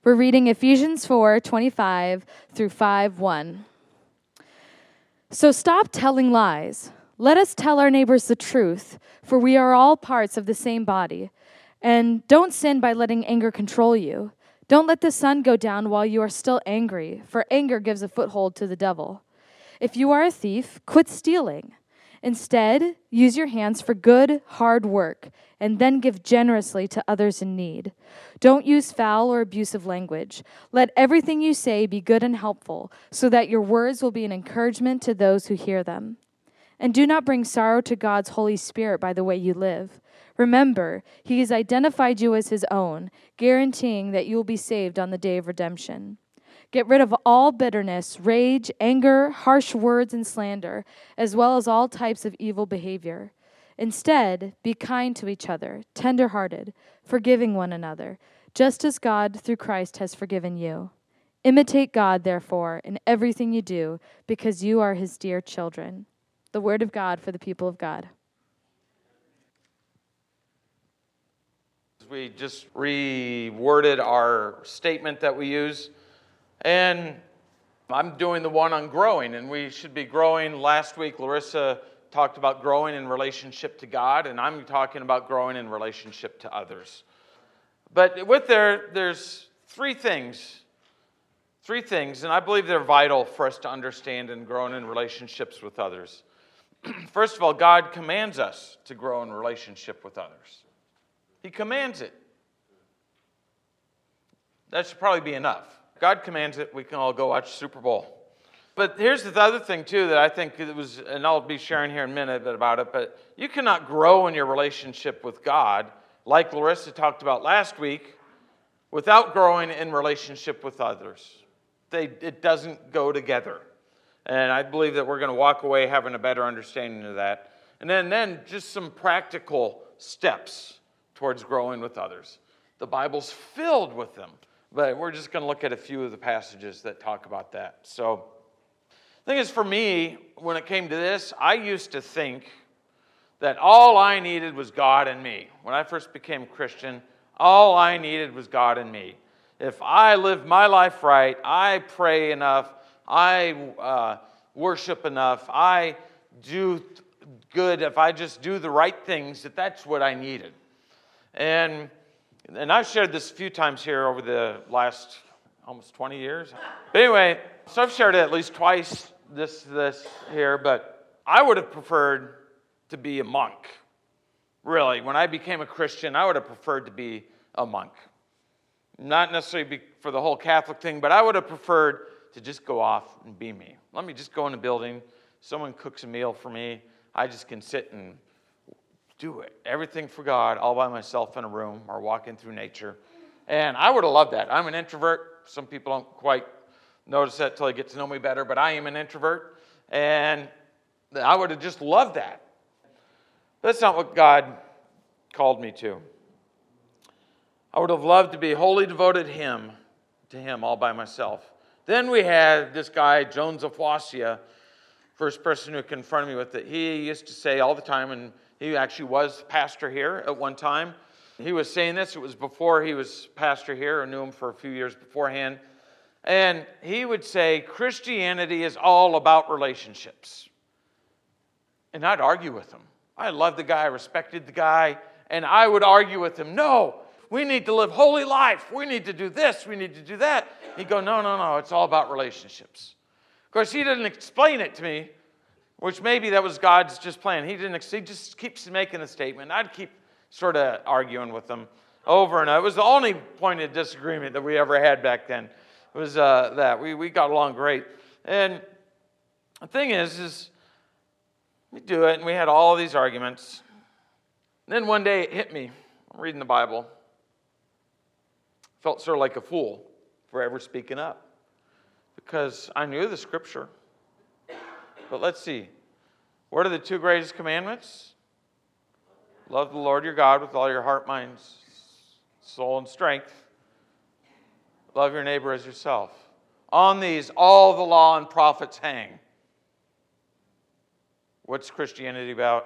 We're reading Ephesians 4:25 through 5:1. So stop telling lies. Let us tell our neighbors the truth, for we are all parts of the same body. And don't sin by letting anger control you. Don't let the sun go down while you are still angry, for anger gives a foothold to the devil. If you are a thief, quit stealing. Instead, use your hands for good, hard work, and then give generously to others in need. Don't use foul or abusive language. Let everything you say be good and helpful, so that your words will be an encouragement to those who hear them. And do not bring sorrow to God's Holy Spirit by the way you live. Remember, He has identified you as His own, guaranteeing that you will be saved on the day of redemption. Get rid of all bitterness, rage, anger, harsh words, and slander, as well as all types of evil behavior. Instead, be kind to each other, tender-hearted, forgiving one another, just as God, through Christ, has forgiven you. Imitate God, therefore, in everything you do, because you are His dear children. The word of God for the people of God. We just reworded our statement that we use. And I'm doing the one on growing, and we should be growing. Last week, Larissa talked about growing in relationship to God, and I'm talking about growing in relationship to others. But with there's three things, and I believe they're vital for us to understand in growing in relationships with others. First of all, God commands us to grow in relationship with others. He commands it. That should probably be enough. God commands it, we can all go watch Super Bowl. But here's the other thing, too, that I think it was, and I'll be sharing here in a minute about it, but you cannot grow in your relationship with God, like Larissa talked about last week, without growing in relationship with others. It doesn't go together. And I believe that we're going to walk away having a better understanding of that. And then just some practical steps towards growing with others. The Bible's filled with them. But we're just going to look at a few of the passages that talk about that. So, the thing is, for me, when it came to this, I used to think that all I needed was God and me. When I first became a Christian, all I needed was God and me. If I live my life right, I pray enough, I worship enough, I do good, if I just do the right things, that's what I needed. And I've shared this a few times here over the last almost 20 years. But anyway, so I've shared it at least twice this here, but I would have preferred to be a monk. Really, when I became a Christian, I would have preferred to be a monk. Not necessarily for the whole Catholic thing, but I would have preferred to just go off and be me. Let me just go in a building, someone cooks a meal for me, I just can sit and do it. Everything for God, all by myself in a room or walking through nature. And I would have loved that. I'm an introvert. Some people don't quite notice that until they get to know me better, but I am an introvert. And I would have just loved that. That's not what God called me to. I would have loved to be wholly devoted to Him all by myself. Then we had this guy, Jones of Wasia, first person who confronted me with it. He used to say all the time, and he actually was pastor here at one time. He was saying this. It was before he was pastor here. I knew him for a few years beforehand. And he would say, Christianity is all about relationships. And I'd argue with him. I loved the guy. I respected the guy. And I would argue with him. No, we need to live holy life. We need to do this. We need to do that. He'd go, no. It's all about relationships. Of course, he didn't explain it to me, which maybe that was God's just plan. He just keeps making the statement. I'd keep sort of arguing with him over and over. It was the only point of disagreement that we ever had back then. It was that. We got along great. And the thing is we do it, and we had all these arguments. And then one day it hit me. I'm reading the Bible. Felt sort of like a fool for ever speaking up, because I knew the Scripture. But let's see. What are the two greatest commandments? Love the Lord your God with all your heart, mind, soul, and strength. Love your neighbor as yourself. On these, all the law and prophets hang. What's Christianity about?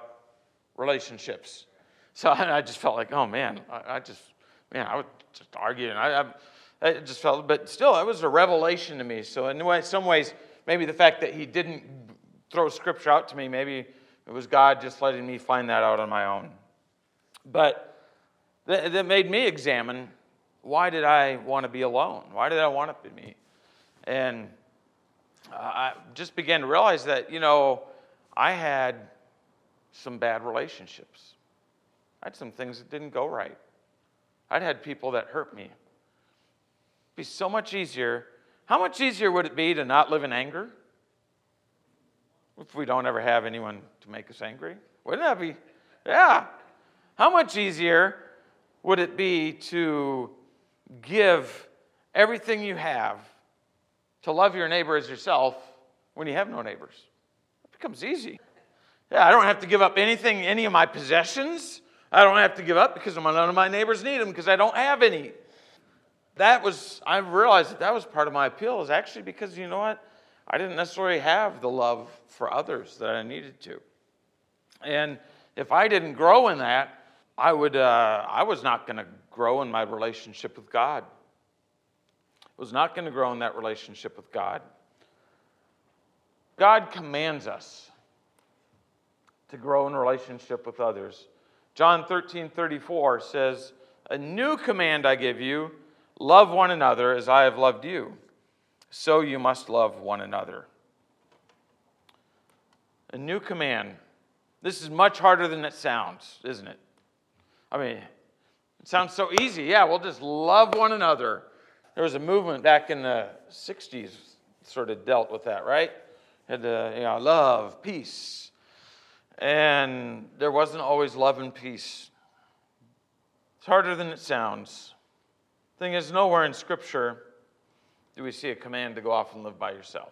Relationships. So I just felt like, oh man, I would just argue. And I just felt, but still, it was a revelation to me. So in some ways, maybe the fact that he didn't throw Scripture out to me, maybe it was God just letting me find that out on my own. But that made me examine, why did I want to be alone? Why did I want to be me? And I just began to realize that, I had some bad relationships. I had some things that didn't go right. I'd had people that hurt me. It'd be so much easier. How much easier would it be to not live in anger? If we don't ever have anyone to make us angry? Wouldn't that be? Yeah. How much easier would it be to give everything you have to love your neighbor as yourself when you have no neighbors? It becomes easy. Yeah, I don't have to give up anything, any of my possessions. I don't have to give up because none of my neighbors need them because I don't have any. I realized that was part of my appeal, is actually because, you know what? I didn't necessarily have the love for others that I needed to. And if I didn't grow in that, I was not going to grow in my relationship with God. I was not going to grow in that relationship with God. God commands us to grow in relationship with others. John 13:34 says, "A new command I give you, love one another as I have loved you. So you must love one another." A new command. This is much harder than it sounds, isn't it? I mean, it sounds so easy. Yeah, we'll just love one another. There was a movement back in the 60s sort of dealt with that, right? Had love, peace. And there wasn't always love and peace. It's harder than it sounds. Thing is, nowhere in Scripture do we see a command to go off and live by yourself.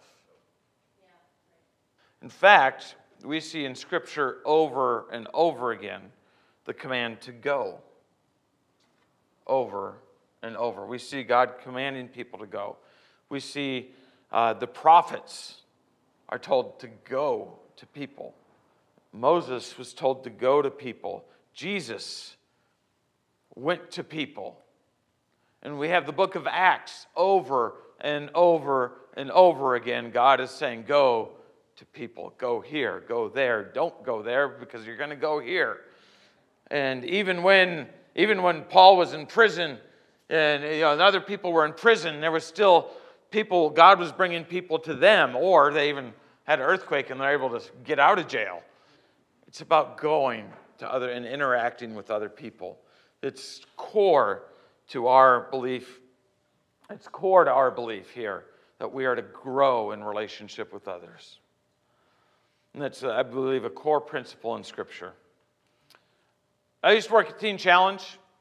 In fact, we see in Scripture over and over again the command to go. Over and over. We see God commanding people to go. We see the prophets are told to go to people. Moses was told to go to people. Jesus went to people. And we have the book of Acts over and over and over again. God is saying, go to people. Go here, go there. Don't go there because you're going to go here. And even when Paul was in prison and other people were in prison, there was still people, God was bringing people to them, or they even had an earthquake and they're able to get out of jail. It's about going to other and interacting with other people. It's core to our belief. It's core to our belief here that we are to grow in relationship with others. And that's, I believe, a core principle in Scripture. I used to work at Teen Challenge.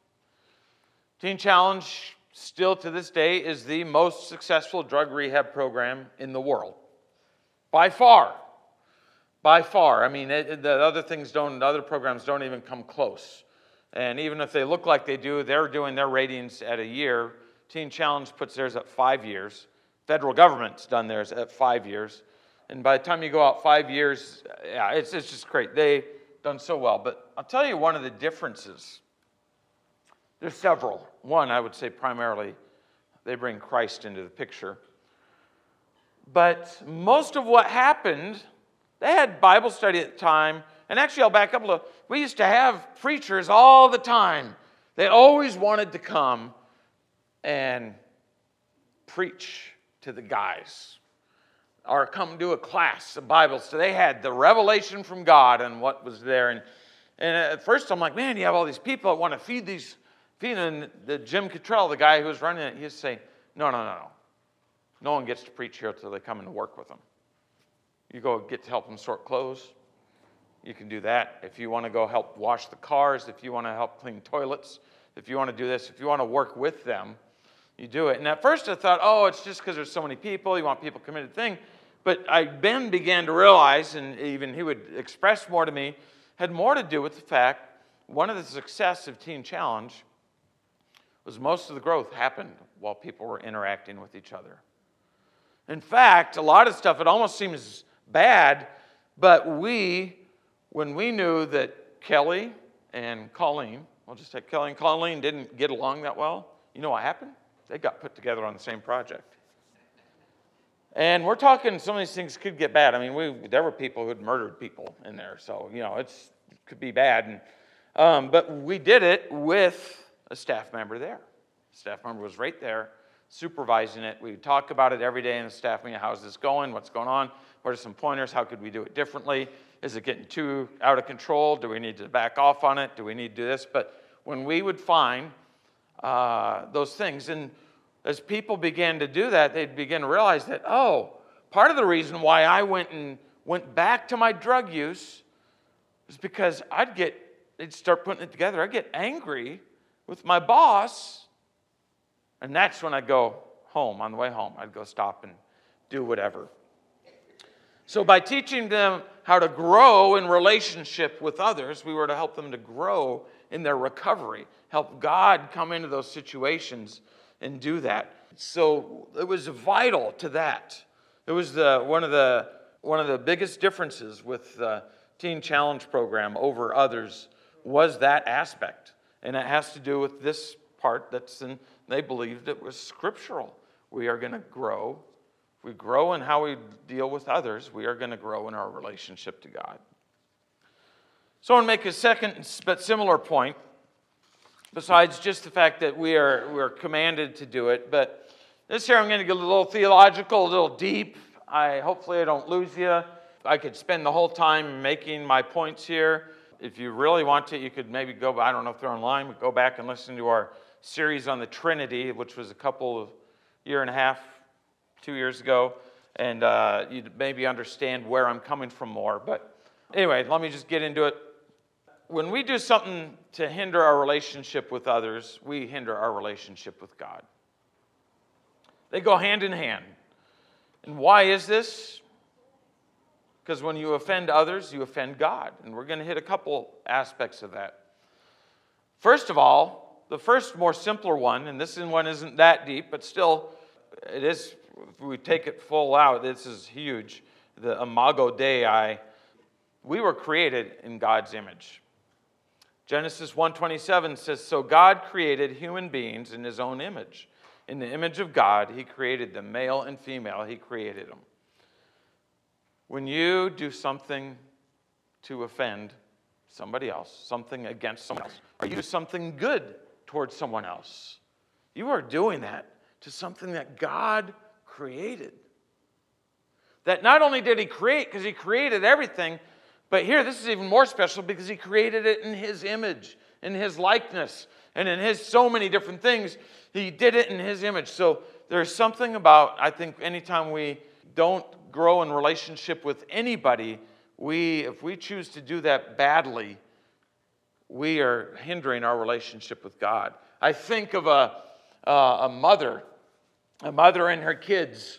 Teen Challenge, still to this day, is the most successful drug rehab program in the world. By far. By far. I mean, the other programs don't even come close. And even if they look like they do, they're doing their ratings at a year. Teen Challenge puts theirs at 5 years. Federal government's done theirs at 5 years. And by the time you go out 5 years, yeah, it's just great. They've done so well. But I'll tell you one of the differences. There's several. One, I would say primarily, they bring Christ into the picture. But most of what happened, they had Bible study at the time. And actually, I'll back up a little. We used to have preachers all the time. They always wanted to come and preach to the guys, or come do a class of Bible study. They had the revelation from God and what was there. And at first, I'm like, man, you have all these people that want to feed these. And the Jim Cottrell, the guy who was running it, he was saying, no. No one gets to preach here until they come in to work with them. You go get to help them sort clothes. You can do that. If you want to go help wash the cars, if you want to help clean toilets, if you want to do this, if you want to work with them, you do it. And at first I thought, it's just because there's so many people, you want people committed thing. But I then began to realize, and even he would express more to me, had more to do with the fact, one of the success of Teen Challenge was most of the growth happened while people were interacting with each other. In fact, a lot of stuff, it almost seems bad, but when we knew that Kelly and Colleen, we'll just take Kelly and Colleen didn't get along that well, you know what happened? they got put together on the same project. And we're talking, some of these things could get bad. I mean, there were people who had murdered people in there, so, it could be bad. But we did it with a staff member there. The staff member was right there supervising it. We talk about it every day in the staff meeting. How's this going? What's going on? What are some pointers? How could we do it differently? Is it getting too out of control? Do we need to back off on it? Do we need to do this? But when we would find those things, and as people began to do that, they'd begin to realize that, part of the reason why I went back to my drug use is because they'd start putting it together. I'd get angry with my boss, and that's when I'd go home. On the way home, I'd go stop and do whatever. So by teaching them how to grow in relationship with others, we were to help them to grow in their recovery, help God come into those situations and do that. So it was vital to that. It was one of the biggest differences with the Teen Challenge program over others was that aspect. And it has to do with this part they believed it was scriptural. We are going to grow. If we grow in how we deal with others, we are going to grow in our relationship to God. So I want to make a second but similar point, besides just the fact that we're commanded to do it. But this here I'm going to get a little theological, a little deep. Hopefully I don't lose you. I could spend the whole time making my points here. If you really want to, you could maybe go, I don't know if they're online, but go back and listen to our series on the Trinity, which was a year and a half, 2 years ago, and you'd maybe understand where I'm coming from more. But anyway, let me just get into it. When we do something to hinder our relationship with others, we hinder our relationship with God. They go hand in hand. And why is this? Because when you offend others, you offend God. And we're going to hit a couple aspects of that. First of all, the first more simpler one, and this one isn't that deep, but still, it is, if we take it full out, this is huge. The Imago Dei, we were created in God's image. Genesis 1:27 says, so God created human beings in his own image. In the image of God, he created them, male and female, he created them. When you do something to offend somebody else, something against someone else, or you do something good towards someone else, you are doing that to something that God created. That not only did he create, because he created everything, but here, this is even more special because he created it in his image, in his likeness, and in his so many different things. He did it in his image. So there's something about, I think, anytime we don't grow in relationship with anybody, if we choose to do that badly, we are hindering our relationship with God. I think of a mother and her kids.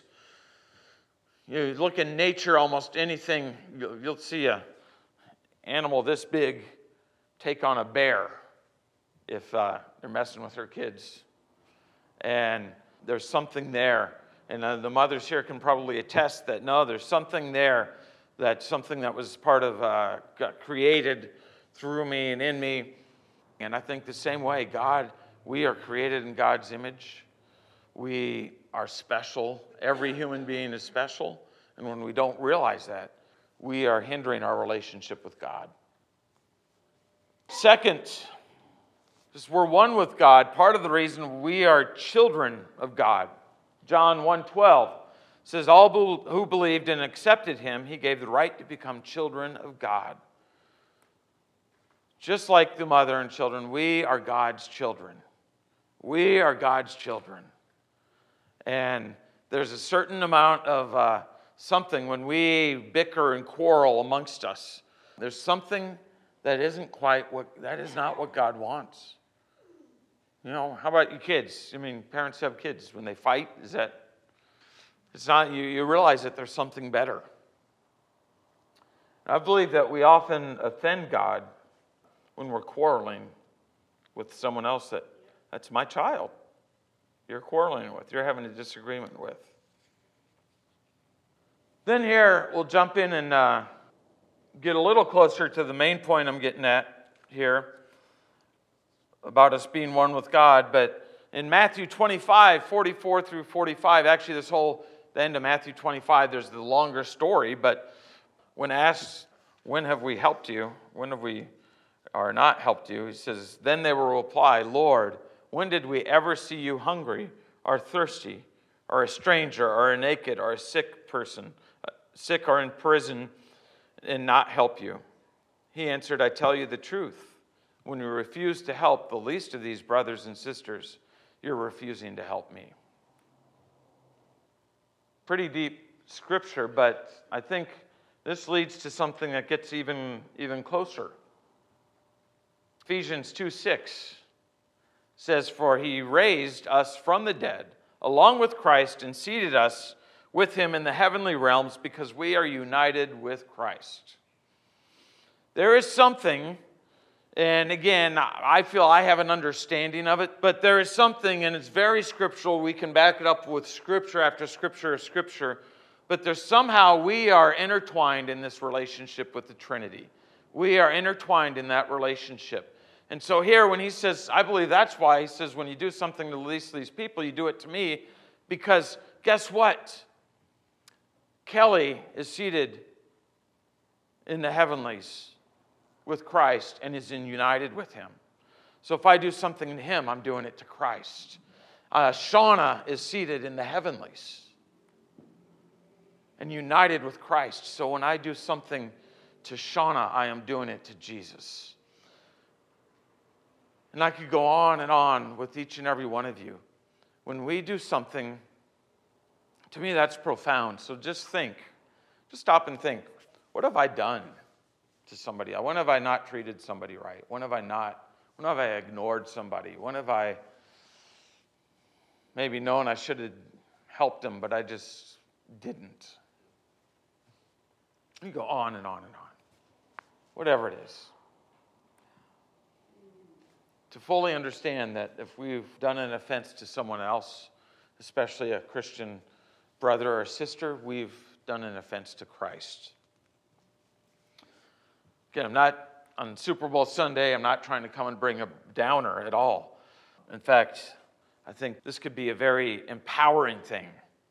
You look in nature, almost anything, you'll see an animal this big take on a bear if they're messing with her kids. And there's something there. And the mothers here can probably attest that, no, there's something there, that's something that was part of, got created through me and in me. And I think the same way, God, we are created in God's image. We are special. Every human being is special. And when we don't realize that, we are hindering our relationship with God. Second, because we're one with God, part of the reason we are children of God. John 1:12 says, all who believed and accepted him, he gave the right to become children of God. Just like the mother and children, we are God's children. We are God's children. And there's a certain amount of something when we bicker and quarrel amongst us. There's something that is not what God wants. How about you kids? Parents have kids. When they fight, it's not, you realize that there's something better. I believe that we often offend God when we're quarreling with someone else that's my child. You're quarreling with, you're having a disagreement with. Then here, we'll jump in and get a little closer to the main point I'm getting at here about us being one with God. But In Matthew 25, 44 through 45, actually the end of Matthew 25, there's the longer story, but when asked, when have we helped you? When have we or not helped you? He says, then they will reply, Lord, when did we ever see you hungry or thirsty or a stranger or a naked or a sick person, sick or in prison, and not help you? He answered, I tell you the truth. When you refuse to help the least of these brothers and sisters, you're refusing to help me. Pretty deep scripture, but I think this leads to something that gets even closer. Ephesians 2:6 says, for he raised us from the dead, along with Christ, and seated us with him in the heavenly realms because we are united with Christ. There is something, and again, I feel I have an understanding of it, but there is something, and it's very scriptural. We can back it up with scripture after scripture after scripture, but there's somehow we are intertwined in this relationship with the Trinity. We are intertwined in that relationship. And so here when he says, I believe that's why he says, when you do something to the least of these people, you do it to me, because guess what? Kelly is seated in the heavenlies with Christ and is united with him. So if I do something to him, I'm doing it to Christ. Shauna is seated in the heavenlies and united with Christ. So when I do something to Shauna, I am doing it to Jesus. And I could go on and on with each and every one of you. When we do something, to me that's profound. So just think, just stop and think, what have I done to somebody? When have I not treated somebody right? When have I ignored somebody? When have I maybe known I should have helped them, but I just didn't? You go on and on and on. Whatever it is. To fully understand that if we've done an offense to someone else, especially a Christian brother or sister, we've done an offense to Christ. Again, I'm not on Super Bowl Sunday, I'm not trying to come and bring a downer at all. In fact, I think this could be a very empowering thing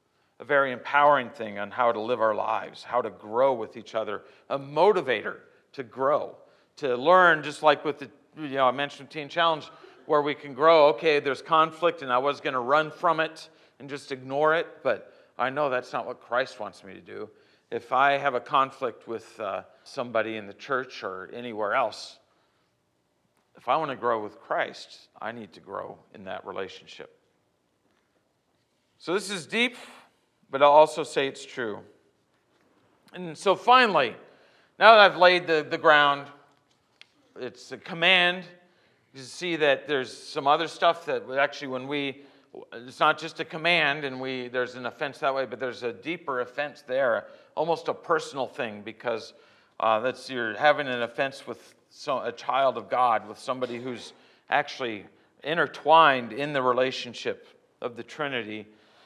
on how to live our lives, how to grow with each other, a motivator to grow, to learn, just like with the, I mentioned Teen Challenge, where we can grow. Okay, there's conflict, and I was going to run from it and just ignore it, but I know that's not what Christ wants me to do. If I have a conflict with somebody in the church or anywhere else, if I want to grow with Christ, I need to grow in that relationship. So this is deep, but I'll also say it's true. And so finally, now that I've laid the ground, it's a command. You see that there's some other stuff that actually it's not just a command and there's an offense that way, but there's a deeper offense there, almost a personal thing, because you're having an offense with a child of God, with somebody who's actually intertwined in the relationship of the Trinity.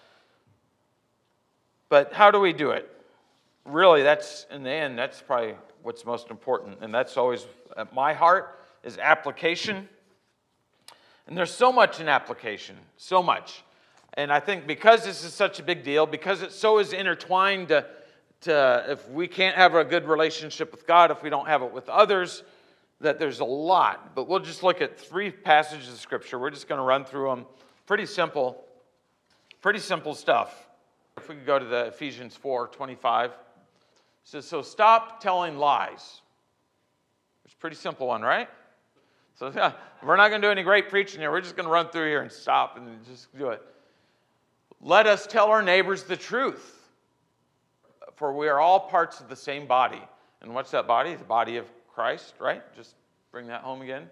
But how do we do it? Really, that's, in the end, that's probably what's most important. And that's always at my heart, is application. And there's so much in application, so much. And I think because this is such a big deal, because it so is intertwined to if we can't have a good relationship with God, if we don't have it with others, that there's a lot. But we'll just look at 3 passages of Scripture. We're just going to run through them. Pretty simple stuff. If we could go to the Ephesians 4:25. It says, so stop telling lies. It's a pretty simple one, right? So we're not going to do any great preaching here. We're just going to run through here and stop and just do it. Let us tell our neighbors the truth, for we are all parts of the same body. And what's that body? The body of Christ, right? Just bring that home again.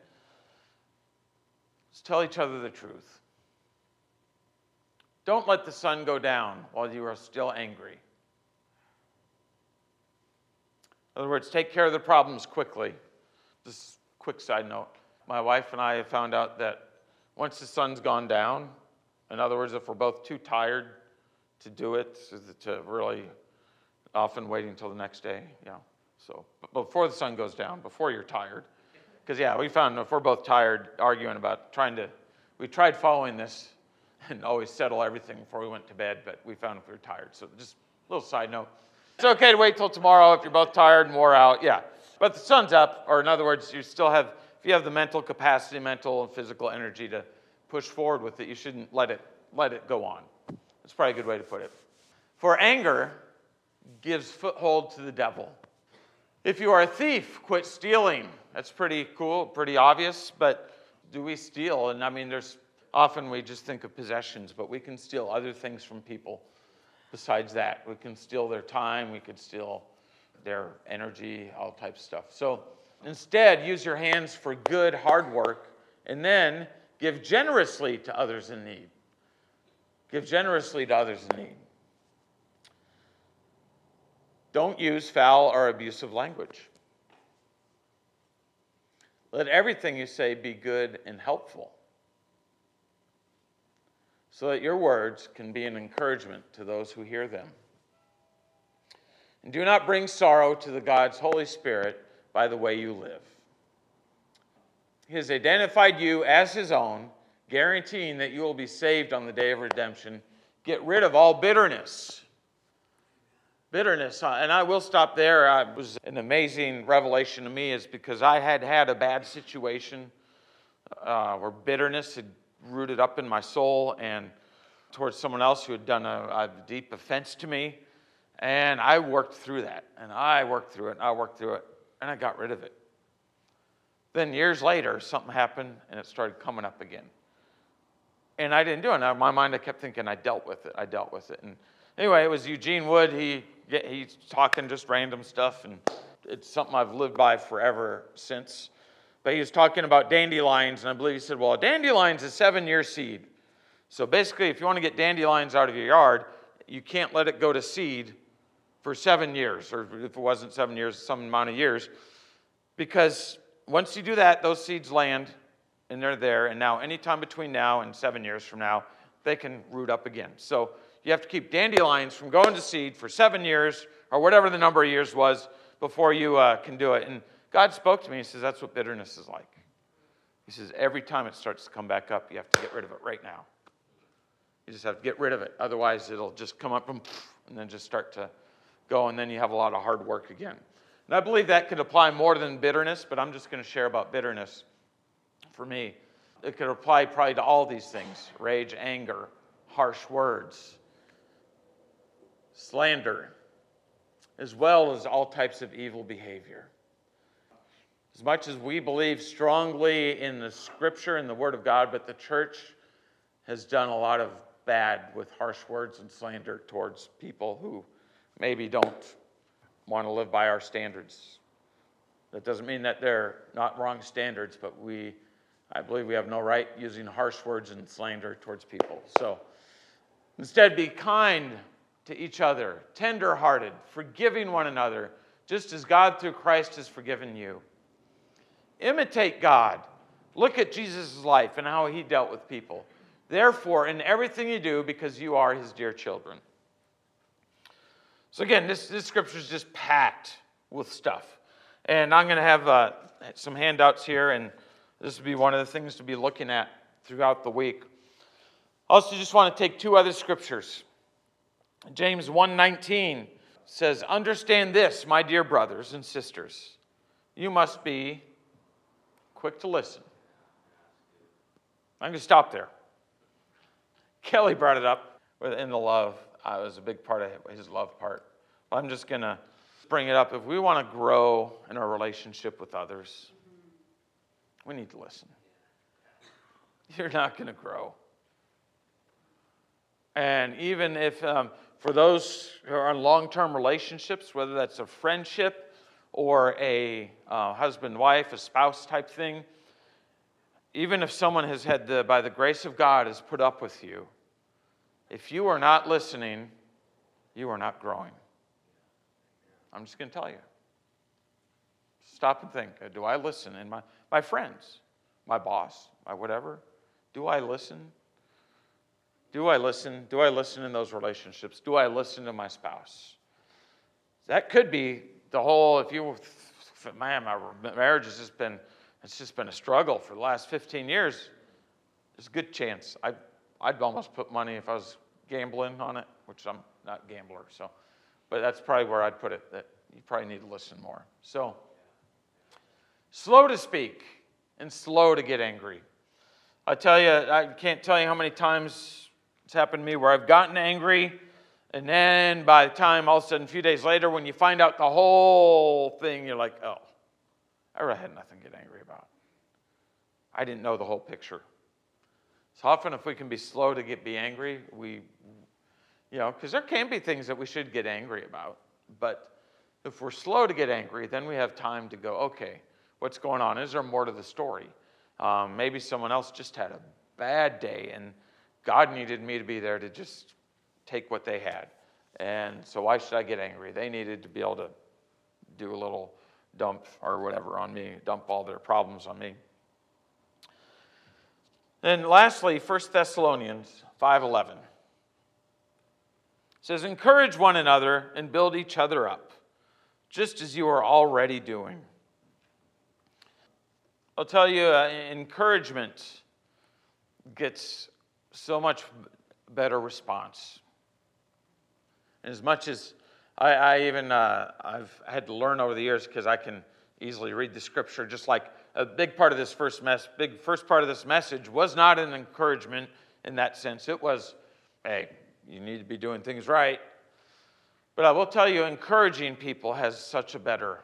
Let's tell each other the truth. Don't let the sun go down while you are still angry. In other words, take care of the problems quickly. Just a quick side note. My wife and I have found out that once the sun's gone down, in other words, if we're both too tired to do it, to really often waiting until the next day, so before the sun goes down, before you're tired. Because, we found if we're both tired arguing about we tried following this and always settle everything before we went to bed, but we found if we were tired. So just a little side note. It's okay to wait till tomorrow if you're both tired and wore out. Yeah. But the sun's up, or in other words, you still have, if you have the mental capacity, mental and physical energy to push forward with it, you shouldn't let it go on. That's probably a good way to put it. For anger gives foothold to the devil. If you are a thief, quit stealing. That's pretty cool, pretty obvious, but do we steal? And I mean, often we just think of possessions, but we can steal other things from people besides that. We can steal their time, we could steal their energy, all types of stuff. So instead, use your hands for good, hard work, and then give generously to others in need. Give generously to others in need. Don't use foul or abusive language. Let everything you say be good and helpful, so that your words can be an encouragement to those who hear them. And do not bring sorrow to the God's Holy Spirit by the way you live. He has identified you as his own, guaranteeing that you will be saved on the day of redemption. Get rid of all bitterness. Bitterness, and I will stop there. It was an amazing revelation to me, is because I had a bad situation where bitterness had rooted up in my soul and towards someone else who had done a deep offense to me. And I worked through that, and I worked through it, and I got rid of it. Then years later, something happened, and it started coming up again. And I didn't do it. In my mind, I kept thinking I dealt with it. And anyway, it was Eugene Wood. He's talking just random stuff, and it's something I've lived by forever since. But he was talking about dandelions, and I believe he said, well, a dandelion's a 7-year seed. So basically, if you want to get dandelions out of your yard, you can't let it go to seed for 7 years, or if it wasn't 7 years, some amount of years, because once you do that, those seeds land, and they're there, and now anytime between now and 7 years from now, they can root up again. So you have to keep dandelions from going to seed for 7 years, or whatever the number of years was, before you can do it. And God spoke to me. He says, that's what bitterness is like. He says, every time it starts to come back up, you have to get rid of it right now. You just have to get rid of it. Otherwise, it'll just come up and then just start to go, and then you have a lot of hard work again. And I believe that could apply more than bitterness, but I'm just going to share about bitterness for me. It could apply probably to all these things: rage, anger, harsh words, slander, as well as all types of evil behavior. As much as we believe strongly in the Scripture and the Word of God, but the church has done a lot of bad with harsh words and slander towards people who maybe don't want to live by our standards. That doesn't mean that they're not wrong standards, but I believe we have no right using harsh words and slander towards people. So instead, be kind to each other, tender-hearted, forgiving one another, just as God through Christ has forgiven you. Imitate God. Look at Jesus' life and how he dealt with people. Therefore, in everything you do, because you are his dear children. So again, this scripture is just packed with stuff. And I'm going to have some handouts here, and this will be one of the things to be looking at throughout the week. Also, just want to take two other scriptures. James 1:19 says, understand this, my dear brothers and sisters. You must be quick to listen. I'm going to stop there. Kelly brought it up in the love. It was a big part of his love part. I'm just going to bring it up. If we want to grow in our relationship with others, we need to listen. You're not going to grow. And even if, for those who are in long-term relationships, whether that's a friendship or a husband-wife, a spouse type thing, even if someone has had, by the grace of God, has put up with you, if you are not listening, you are not growing. I'm just going to tell you. Stop and think. Do I listen? And my friends, my boss, my whatever, do I listen? Do I listen? Do I listen in those relationships? Do I listen to my spouse? That could be the whole, my marriage has just been a struggle for the last 15 years. There's a good chance I'd almost put money if I was gambling on it, which I'm not a gambler, so. But that's probably where I'd put it, that you probably need to listen more. So, slow to speak and slow to get angry. I tell you, I can't tell you how many times it's happened to me where I've gotten angry, and then by the time all of a sudden, a few days later, when you find out the whole thing, you're like, oh, I really had nothing to get angry about. I didn't know the whole picture. So often if we can be slow to be angry, because there can be things that we should get angry about. But if we're slow to get angry, then we have time to go, okay, what's going on? Is there more to the story? Maybe someone else just had a bad day and God needed me to be there to just take what they had. And so why should I get angry? They needed to be able to do a little dump or whatever on me, dump all their problems on me. And lastly, 1 Thessalonians 5:11 says, encourage one another and build each other up, just as you are already doing. I'll tell you, encouragement gets so much better response. And as much as I've had to learn over the years, because I can easily read the scripture, just like a big part of this first part of this message was not an encouragement in that sense. It was, hey, you need to be doing things right. But I will tell you, encouraging people has such a better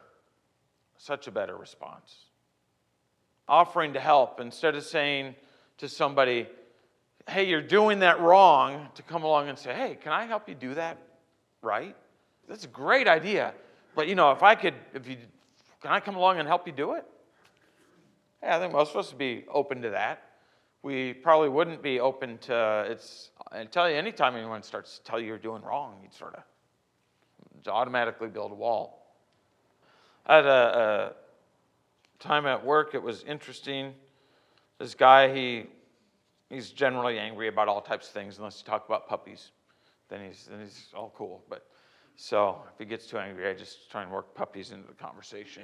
response. Offering to help instead of saying to somebody, hey, you're doing that wrong, to come along and say, hey, can I help you do that right? That's a great idea. But can I come along and help you do it? Yeah, I think most of us would be open to that. We probably wouldn't be open to I tell you, anytime anyone starts to tell you you're doing wrong, you'd sort of automatically build a wall. I had a time at work, it was interesting. This guy, he's generally angry about all types of things, unless you talk about puppies. Then he's all cool. But so if he gets too angry, I just try and work puppies into the conversation.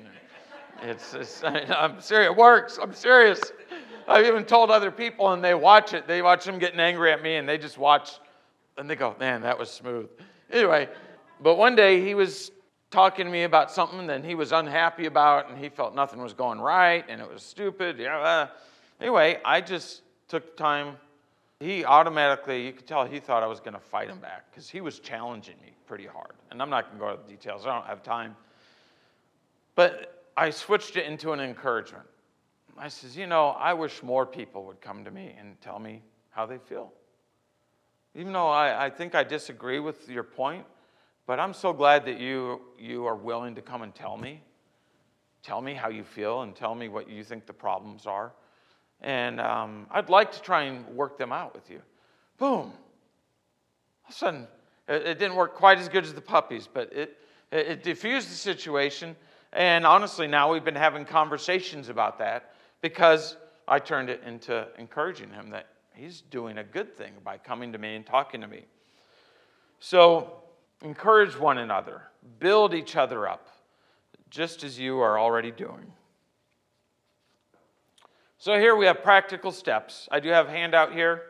I'm serious. It works. I'm serious. I've even told other people, and they watch it. They watch them getting angry at me, and they just watch, and they go, man, that was smooth. Anyway, but one day he was talking to me about something that he was unhappy about, and he felt nothing was going right, and it was stupid. Anyway, I just took time. He automatically, you could tell he thought I was going to fight him back because he was challenging me pretty hard. And I'm not going to go into the details. I don't have time. But I switched it into an encouragement. I says, I wish more people would come to me and tell me how they feel. Even though I think I disagree with your point, but I'm so glad that you are willing to come and tell me. Tell me how you feel and tell me what you think the problems are. And I'd like to try and work them out with you. Boom. All of a sudden, it didn't work quite as good as the puppies, but it diffused the situation. And honestly, now we've been having conversations about that because I turned it into encouraging him that he's doing a good thing by coming to me and talking to me. So encourage one another. Build each other up, just as you are already doing. So here we have practical steps. I do have a handout here.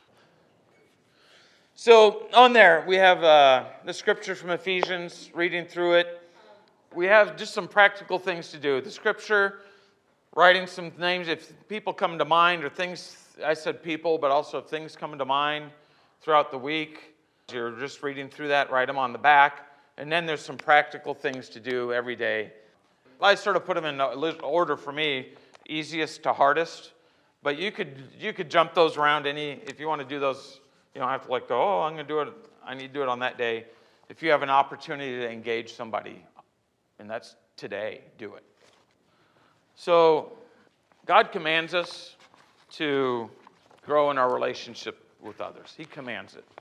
So on there, we have the scripture from Ephesians, reading through it. We have just some practical things to do. The scripture, writing some names. If people come to mind or things, I said people, but also if things come to mind throughout the week, you're just reading through that, write them on the back. And then there's some practical things to do every day. I sort of put them in order for me. Easiest to hardest, but you could jump those around if you want to do those. You don't have to go, I'm going to do it. I need to do it on that day. If you have an opportunity to engage somebody, and that's today, do it. So God commands us to grow in our relationship with others. He commands it.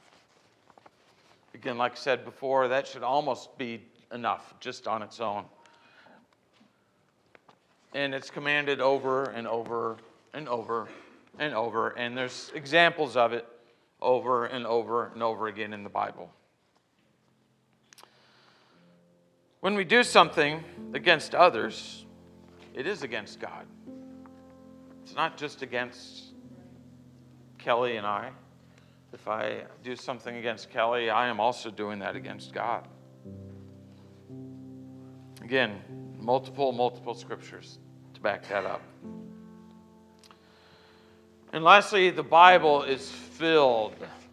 Again, like I said before, that should almost be enough just on its own. And it's commanded over and over and over and over. And there's examples of it over and over and over again in the Bible. When we do something against others, it is against God. It's not just against Kelly and I. If I do something against Kelly, I am also doing that against God. Again, multiple scriptures to back that up. And lastly, the Bible is filled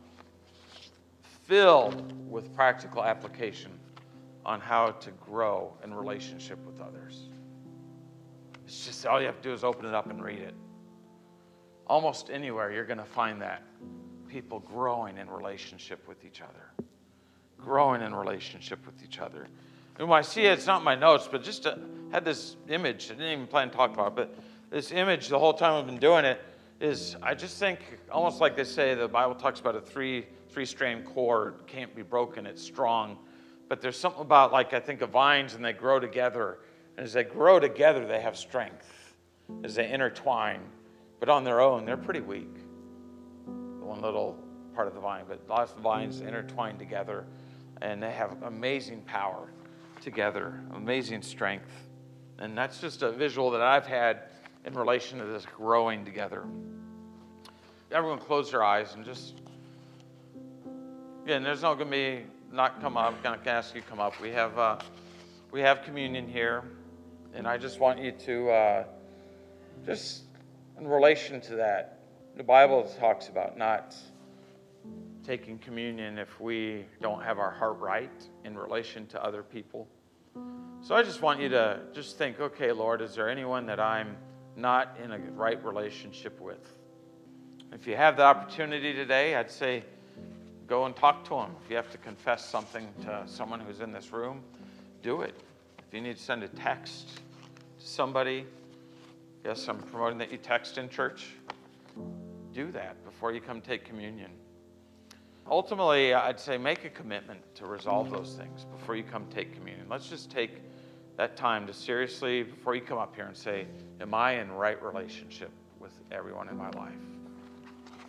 with practical application on how to grow in relationship with others. It's just all you have to do is open it up and read it. Almost anywhere you're going to find that. People growing in relationship with each other. Growing in relationship with each other. And when I see it, it's not in my notes, but just had this image. I didn't even plan to talk about it, but this image the whole time I've been doing it is, I just think, almost like they say, the Bible talks about a three-strand cord can't be broken, it's strong. But there's something about, like, I think of vines, and they grow together. And as they grow together, they have strength as they intertwine. But on their own, they're pretty weak. The one little part of the vine, but lots of vines intertwine together, and they have amazing power together, amazing strength. And that's just a visual that I've had in relation to this growing together. Everyone close their eyes and just, again, there's no going to be, not come up, I'm going to ask you to come up. We have communion here, and I just want you to, just in relation to that, the Bible talks about not taking communion if we don't have our heart right in relation to other people. So I just want you to just think, okay, Lord, is there anyone that I'm not in a right relationship with? If you have the opportunity today, I'd say go and talk to them. If you have to confess something to someone who's in this room, do it. If you need to send a text to somebody, yes, I'm promoting that you text in church. Do that before you come take communion. Ultimately, I'd say make a commitment to resolve those things before you come take communion. Let's just take that time to seriously, before you come up here, and say, am I in right relationship with everyone in my life?